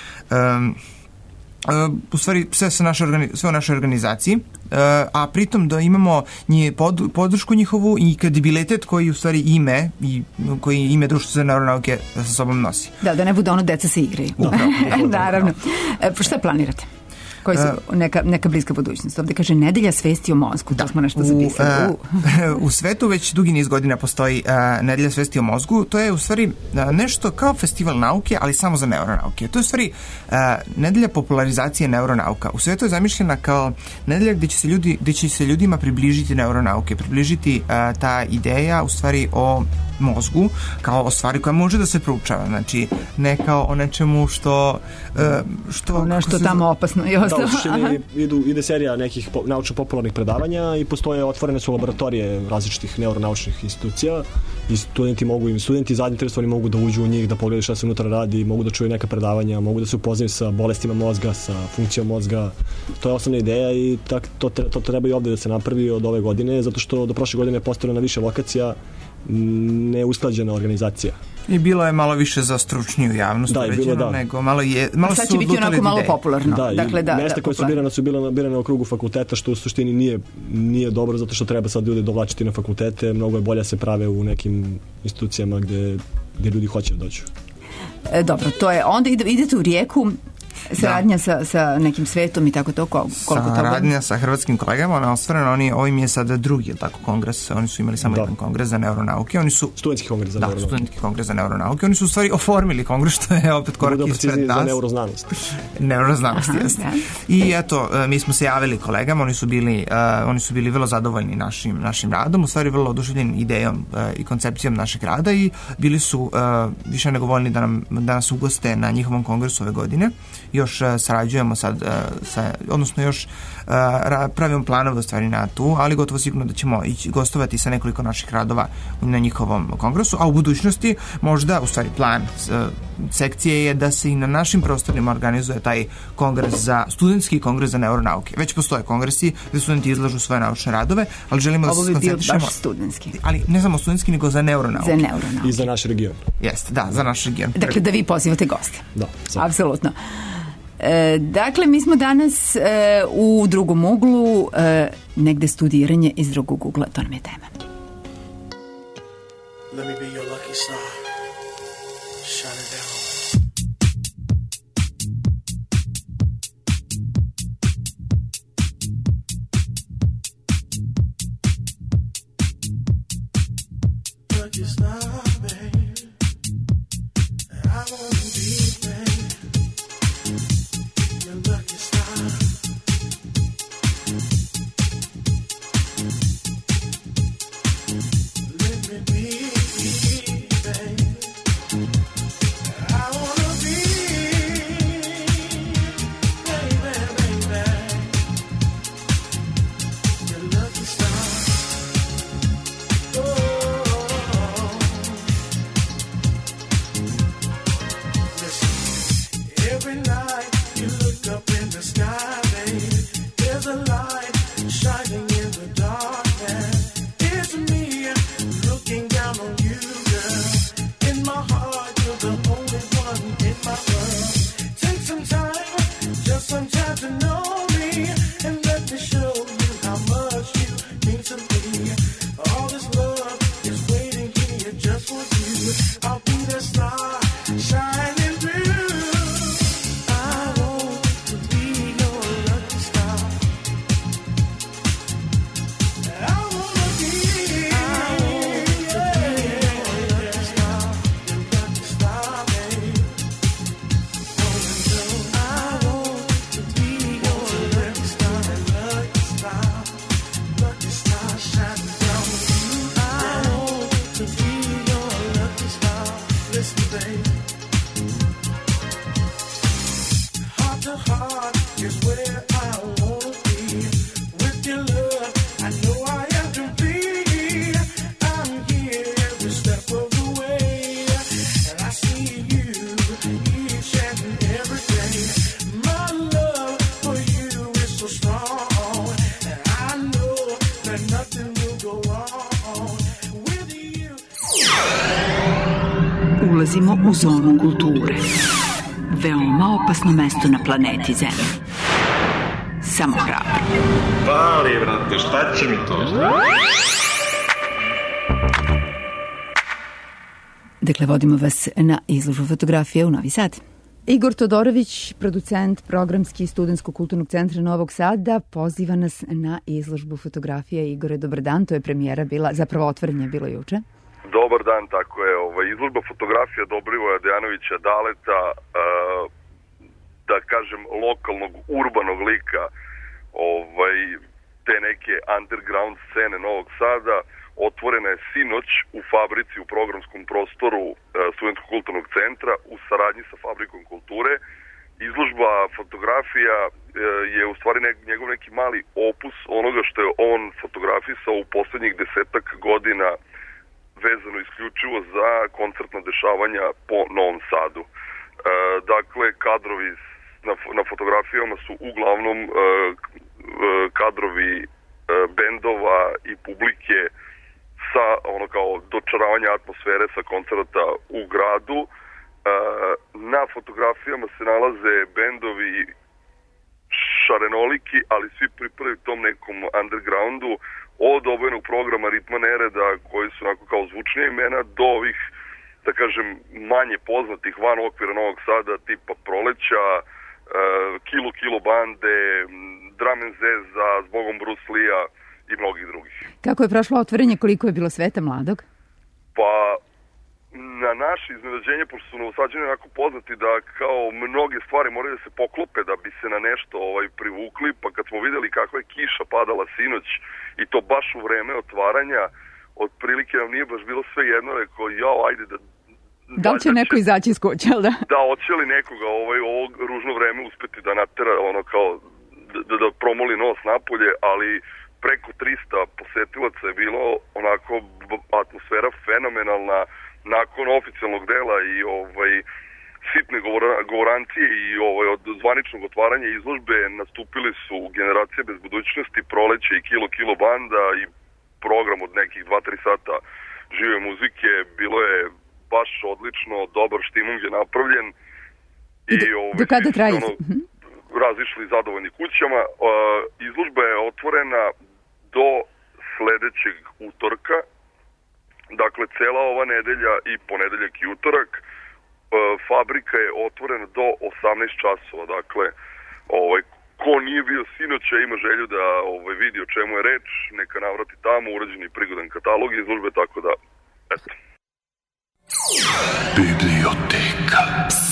um, uh, u stvari sve, sa naše organi, sve u našoj organizaciji, uh, a pritom da imamo nje pod, podršku njihovu i kredibilitet koji u stvari ime i koji ime Društva za neuronauke sa sobom nosi. Da, da ne bude ono deca se igraju. Upravo. Naravno. E, šta planirate? Koji su neka, neka bliska budućnost? Ovde kaže nedelja svesti o mozgu, da smo nešto zapisali. U, uh, u svetu već dugi niz godina postoji uh, nedelja svesti o mozgu. To je u stvari uh, nešto kao festival nauke, ali samo za neuronauke. To je u stvari uh, nedelja popularizacije neuronauka. U svetu je zamišljena kao nedelja gde će se, ljudi, gde će se ljudima približiti neuronauke, približiti uh, ta ideja u stvari o mozgu kao o stvari koja može da se proučava, znači ne kao o nečemu što uh, što nešto se... tamo opasno i ostalo. Da, u suštini idu, ide serija nekih po, naučno-popularnih predavanja i postoje, otvorene su laboratorije različitih neuronaučnih institucija i studenti mogu, studenti zainteresovani mogu da uđu u njih, da pogledaju šta se unutra radi, mogu da čuju neka predavanja, mogu da se upoznaju sa bolestima mozga, sa funkcijom mozga. To je osnovna ideja i tak, to, to treba i ovde da se napravi od ove godine, zato što do prošle godine je postavljeno na više lokacija neusklađena organizacija. I bilo je malo više za stručniju javnost da, uređeno, da. nego malo je... Malo sad će biti onako malo popularno. Da, dakle, da, mesta da, koje su birane su bila birane u krugu fakulteta, što u suštini nije, nije dobro, zato što treba sad ljude dovlačiti na fakultete, mnogo je bolje se prave u nekim institucijama gde, gde ljudi hoće da dođu. E, dobro, to je, onda ide, idete u Rijeku. Saradnja sa, sa nekim svetom i tako to, koliko toga? Saradnja sa hrvatskim kolegama, ona ostvarena, oni, ovim je sada drugi, tako, kongres, oni su imali samo jedan kongres za neuronauke, oni su... Studentski kongres za da, neuronauke. studentski kongres za neuronauke, oni su u stvari oformili kongres, što je opet korak ispred nas. Za neuroznanost. Neuroznanost, jeste. I eto, mi smo se javili kolegama, oni su bili, uh, oni su bili vrlo zadovoljni našim, našim radom, u stvari vrlo oduševljeni idejom uh, i koncepcijom našeg rada i bili su uh, više nego voljni da, nam, da nas ugoste na njihovom kongresu ove godine. Još uh, sarađujemo sad, uh, sa, odnosno još uh, pravimo planove u stvari na tu, ali gotovo sigurno da ćemo ići gostovati sa nekoliko naših radova na njihovom kongresu, a u budućnosti možda, u stvari plan uh, sekcije je da se i na našim prostorima organizuje taj kongres za, studentski kongres za neuronauke. Već postoje kongresi gde studenti izlažu svoje naučne radove, ali želimo da se koncentrišemo. Ovo bi bio baš studentski. Ali ne samo studentski, nego za neuronauke. Za neuronauke. I za naš region. Jeste, da, za naš region. Dakle, da vi pozivate goste. Da. Sad. Apsolutno. E, dakle, mi smo danas e, u drugom uglu, e, negde studiranje iz drugog ugla, to nam je tema. Let me be your lucky star. Shine it down. Lucky star, babe. I wanna be, babe. Your lucky star. Let me be. Ulazimo u zonu kulture. Veoma opasno mesto na planeti Zemlji. Samo hrabro. Pali, vrate, šta će mi to? Dakle, vodimo vas na izložbu fotografije u Novi Sad. Igor Todorović, producent programski Studentsko-kulturnog centra Novog Sada, poziva nas na izložbu fotografije. Igore, dobar dan, to je premijera bila, zapravo otvorenje bilo juče. Dobar dan, tako je. Ovaj, izložba fotografija Dobrivoja Dejanovića Daleta, uh, da kažem, lokalnog, urbanog lika, ovaj, te neke underground scene Novog Sada, otvorena je sinoć u fabrici, u programskom prostoru uh, Studentsko-kulturnog centra u saradnji sa Fabrikom kulture. Izložba fotografija uh, je u stvari ne, njegov neki mali opus onoga što je on fotografisao u poslednjih desetak godina vezano isključivo za koncertna dešavanja po Novom Sadu. E, dakle, kadrovi na, na fotografijama su uglavnom e, kadrovi e, bendova i publike sa ono kao dočaravanja atmosfere sa koncerta u gradu. E, na fotografijama se nalaze bendovi šarenoliki, ali svi pripadaju tom nekom undergroundu, od obojenog programa Ritma Nereda, koji su onako kao zvučnije imena, do ovih, da kažem, manje poznatih van okvira Novog Sada, tipa Proleća, e, Kilo Kilo bande, Drum and Jazz za Zbogom Bruce Lee-a i mnogih drugih. Kako je prošlo otvorenje, koliko je bilo sveta mladog? Pa, na naše iznenađenje, pošto su Novosađani onako poznati da kao mnoge stvari moraju da se poklope da bi se na nešto ovaj, privukli, pa kad smo videli kakva je kiša padala sinoć i to baš u vreme otvaranja, otprilike nam nije baš bilo sve jedno, rekao, jao, ajde da... Da li će neko izaći iz kuće, ali da? Da, hoće li nekoga ovaj, ovo ružno vreme uspeti da natera, ono kao, da, da promoli nos napolje, ali preko trista posetilaca je bilo onako atmosfera fenomenalna. Nakon oficijalnog dela i ovaj sitne govora, govorancije i ovaj od zvaničnog otvaranja izložbe nastupili su Generacije bez budućnosti, Proleće i Kilo Kilo banda i program od nekih dva tri sata žive muzike. Bilo je baš odlično, dobar štimung je napravljen i, I do, ovaj, do kada traje? Ono, razišli zadovoljni kućama. Uh, izložba je otvorena do sledećeg utorka. Dakle, cela ova nedelja i ponedeljak i utorak, e, fabrika je otvorena do osamnaest časova. Dakle, ovaj, ko nije bio sinoća ima želju da ovaj, vidi o čemu je reč, neka navrati tamo, urađen je prigodan katalog izložbe, tako da, eto. Biblioteka.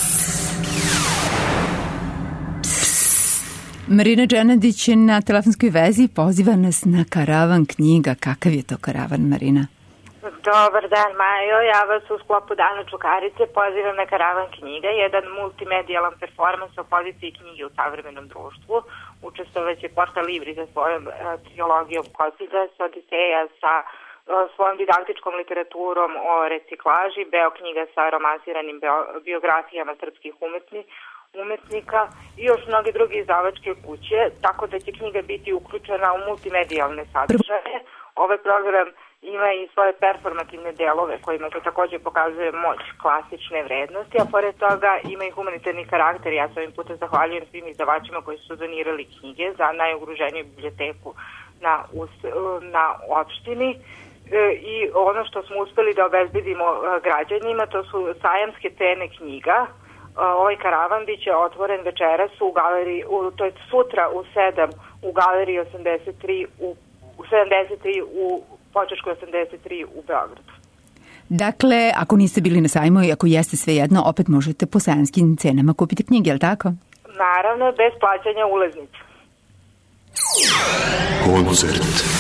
Marina Dženedić je na telefonskoj vezi, poziva nas na karavan knjiga. Kakav je to karavan, Marina? Dobar dan, Majo. Ja vas u sklopu Dana Čukarice pozivam na karavan knjiga, jedan multimedijalan performans o poziciji knjige u savremenom društvu. Učestvovaće Porta Libri sa svojom uh, trilogijom Kosidas, Odiseja sa uh, svojom didaktičkom literaturom o reciklaži, Beo knjiga sa romansiranim bio, biografijama srpskih umetni, umetnika i još mnoge druge izdavačke kuće, tako da će knjiga biti uključena u multimedijalne sadržaje. Ovaj program ima i svoje performativne delove kojima se takođe pokazuje moć klasične vrednosti, a pored toga ima i humanitarni karakter. Ja se ovim putem zahvaljujem svim izdavačima koji su donirali knjige za najugroženiju biblioteku na, na opštini. I ono što smo uspeli da obezbedimo građanima, to su sajamske cene knjiga. Ovaj karavan biće otvoren večeras u galeriji, u, to je sutra u sedam u galeriji osamdeset tri u, u sedamdeset tri u Počeškoj osamdeset tri u Beogradu. Dakle, ako niste bili na sajmu i ako jeste svejedno, opet možete po sajamskim cenama kupiti knjige, je li tako? Naravno, bez plaćanja ulaznice. Koncert.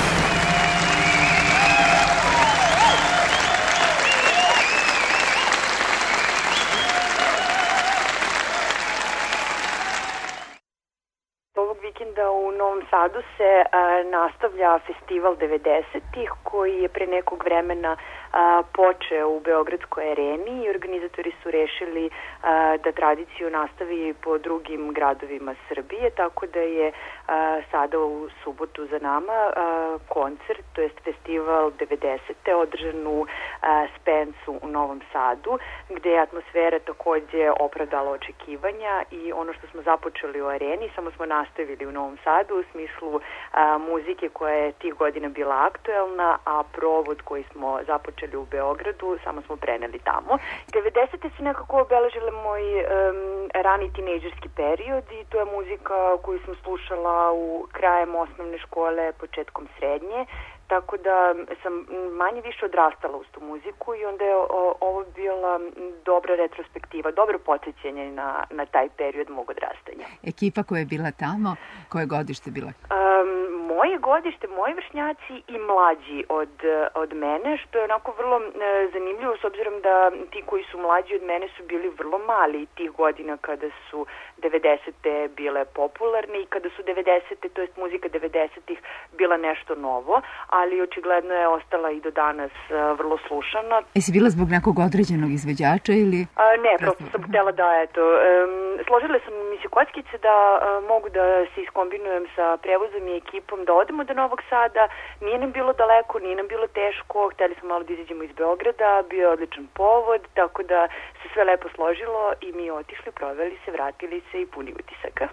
Ovog vikenda u Novom Sadu se a, nastavlja festival devedesetih koji je pre nekog vremena a, počeo u Beogradskoj areni i organizatori su rešili a, da tradiciju nastavi po drugim gradovima Srbije, tako da je a, sada u subotu za nama a, koncert, to jest festival devedesete održan u a, Spensu u Novom Sadu, gde je atmosfera takođe opravdala očekivanja i ono što smo započeli u areni, samo smo nastavili u Novom Sadu u smislu a, muzike koja je tih godina bila aktuelna, a provod koji smo započeli u Beogradu samo smo preneli tamo. devedesete su nekako obeležile moj um, rani tinejdžerski period i to je muzika koju sam slušala u krajem osnovne škole, početkom srednje, tako da sam manje više odrastala uz tu muziku i onda je o, ovo bila dobra retrospektiva, dobro podsjećanje na, na taj period mog odrastanja. Ekipa koja je bila tamo, koje godište bila? Um, moje godište, moji vršnjaci i mlađi od, od mene, što je onako vrlo e, zanimljivo s obzirom da ti koji su mlađi od mene su bili vrlo mali tih godina kada su devedesete bile popularne i kada su devedesete, to jest muzika devedesetih bila nešto novo, ali očigledno je ostala i do danas uh, vrlo slušana. Jesi bila zbog nekog određenog izvođača ili? A, ne, prosto sam htjela da, eto, um, složile sam mi se kockice da uh, mogu da se iskombinujem sa prevozom i ekipom, da odemo do Novog Sada, nije nam bilo daleko, nije nam bilo teško, htjeli smo malo da izađemo iz Beograda, bio je odličan povod, tako da se sve lepo složilo i mi otišli, proveli se, vratili se i puni utisaka.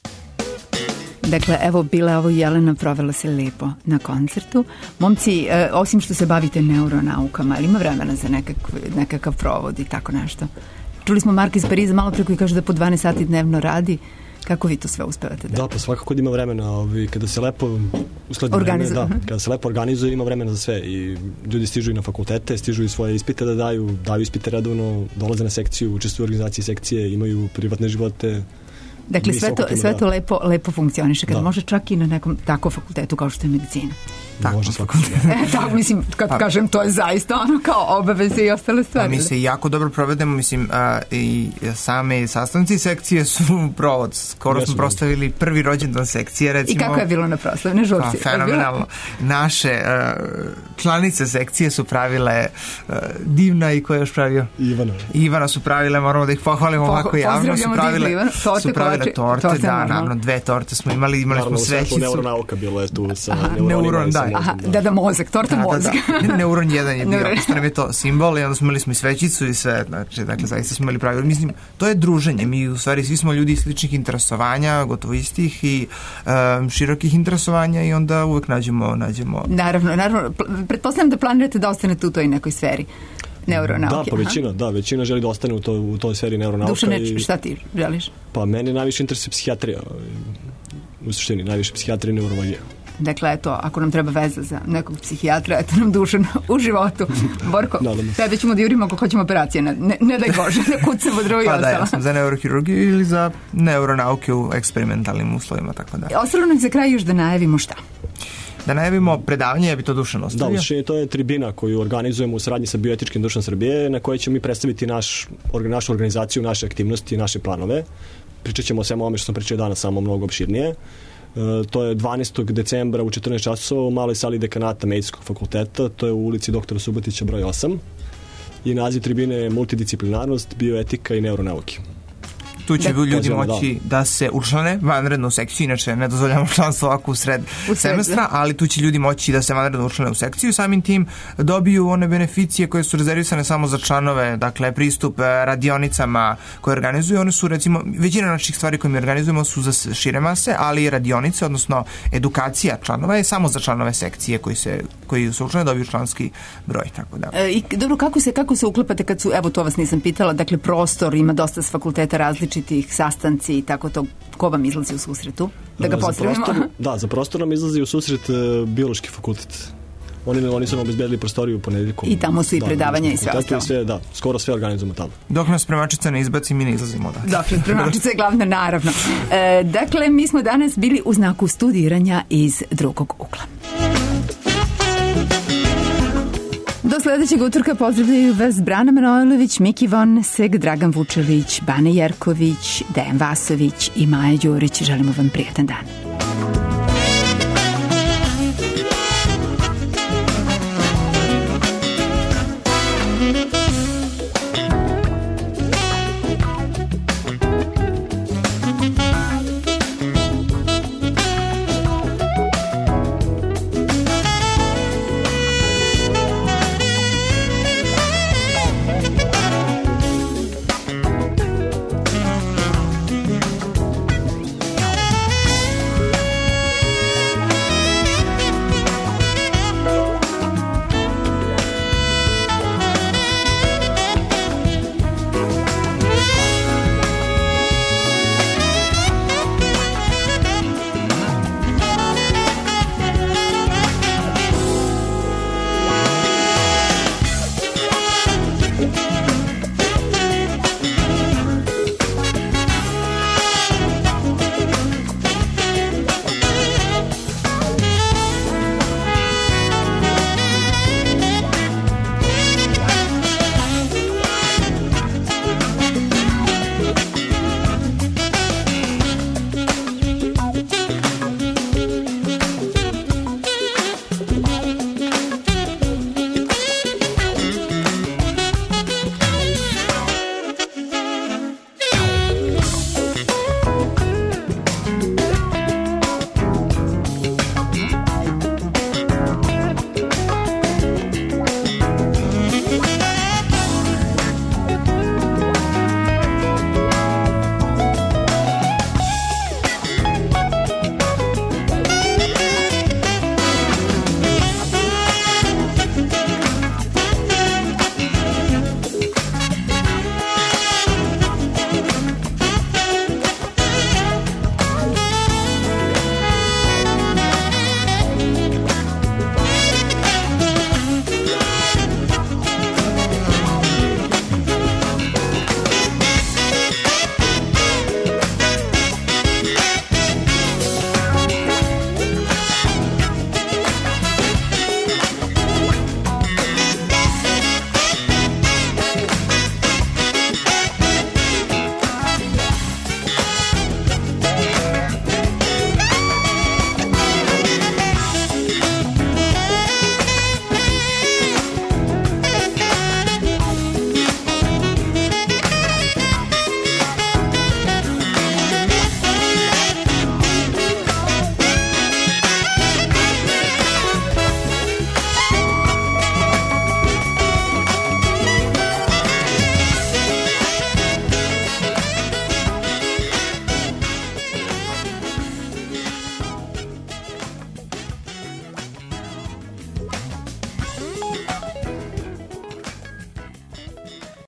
Dakle, evo, bila ovo Jelena, provela se lepo na koncertu. Momci, e, osim što se bavite neuronaukama, ali ima vremena za nekakav, nekakav provod i tako nešto? Čuli smo Marka iz Pariza malo pre koji kaže da po dvanaest sati dnevno radi. Kako vi to sve uspevate? Da, da pa svakako da ima vremena. Ovi, kada se lepo uskladi vreme, da, kada se lepo organizuje, ima vremena za sve. I ljudi stižu i na fakultete, stižu i svoje ispite da daju, daju ispite redovno, dolaze na sekciju, učestvuju u organizaciji sekcije, imaju privatne živote. Dakle, sve to, sve to lepo, lepo funkcioniše, kada da. može čak i na nekom tako fakultetu kao što je medicina. Tako, može svakako. E, tako, mislim, kad pa, kažem, to je zaista ono kao obaveze i ostale stvari. A mi se jako dobro provedemo, mislim, a, i same sastanci sekcije su provod. Skoro Jesu, smo proslavili prvi rođendan sekcije, recimo. I kako je bilo na proslavi, na žurci? Pa, fenomenalno. Naše a, članice sekcije su pravile a, Divna i ko je još pravio? Ivana. Ivana su pravile, moramo da ih pohvalimo po, ovako javno. Su pravile, Divna, torte, su pravile kovače, torte, torte, da, naravno. naravno, dve torte smo imali, imali naravno, smo svećicu. Naravno, u neuronauka bilo je tu sa Aha, neuronima. Neuron, da. Aha, da, da, mozak, torta da, mozak. Da, da. Neuron jedan je bio, Neuron. što nam je to simbol i onda smo imali smo i svećicu i sve, znači, dakle, zaista smo imali pravi. Mislim, to je druženje, mi u stvari svi smo ljudi sličnih interesovanja, gotovo istih i um, širokih interesovanja i onda uvek nađemo, nađemo... Naravno, naravno, pretpostavljam da planirate da ostanete u toj nekoj sferi. Neuronauke. Da, pa većina, da, većina želi da ostane u, to, u toj sferi neuronauka. Dušane, i... šta ti želiš? Pa meni najviše interesuje psihijatrija, u suštini, najviše psihijatrija i neurologija. Dakle, eto, ako nam treba veza za nekog psihijatra, eto nam Dušan u životu. Borko, tebe ćemo da jurimo ako hoćemo operacije, ne, ne, ne daj Bože, da kucamo drugi pa ostalo. Pa da, ja sam za neurohirurgiju ili za neuronauke u eksperimentalnim uslovima, tako da. Ostalo nam za kraj još da najavimo šta? Da najavimo predavanje, ja bi to Dušan ostavio. Da, u to je tribina koju organizujemo u saradnji sa Bioetičkim društvom Srbije, na kojoj ćemo mi predstaviti naš, našu organizaciju, naše aktivnosti, naše planove. Pričat ćemo o svemu ovome što sam pričao danas, samo mnogo opširnije. E, to je dvanaestog decembra u četrnaest časova u maloj sali dekanata Medicinskog fakulteta, to je u ulici doktora Subotića broj osam. I naziv tribine je multidisciplinarnost, bioetika i neuronauke. Tu će da, ljudi moći da. da se učlane vanredno u sekciju, inače ne dozvoljamo članstvo ovako u sred, u sred semestra, ali tu će ljudi moći da se vanredno učlane u sekciju, samim tim dobiju one beneficije koje su rezervisane samo za članove, dakle pristup radionicama koje organizuju, one su recimo, većina naših stvari koje mi organizujemo su za šire mase, ali radionice, odnosno edukacija članova je samo za članove sekcije koji se koji su učlane dobiju članski broj, tako da. E, i dobro, kako se, kako se uklepate kad su, evo to vas nisam pitala, dakle prostor, ima dosta s fakulteta različitih sastanci i tako to, ko vam izlazi u susretu? Da ga pozdravimo? Da, za prostor nam izlazi u susret uh, biološki fakultet. Oni, oni su nam obezbedili prostoriju u ponedjeljkom. I tamo su i da, predavanja i sve ostalo. Sve, da, skoro sve organizujemo tamo. Dok nas spremačica ne izbaci, mi ne izlazimo odatle. Dakle, spremačica je glavna, naravno. E, dakle, mi smo danas bili u znaku studiranja iz drugog ugla. Do sledećeg utorka pozdravljaju vas Brana Manojlović, Miki Von Seg, Dragan Vučelić, Bane Jerković, Dejan Vasović i Maja Đurić. Želimo vam prijatan dan.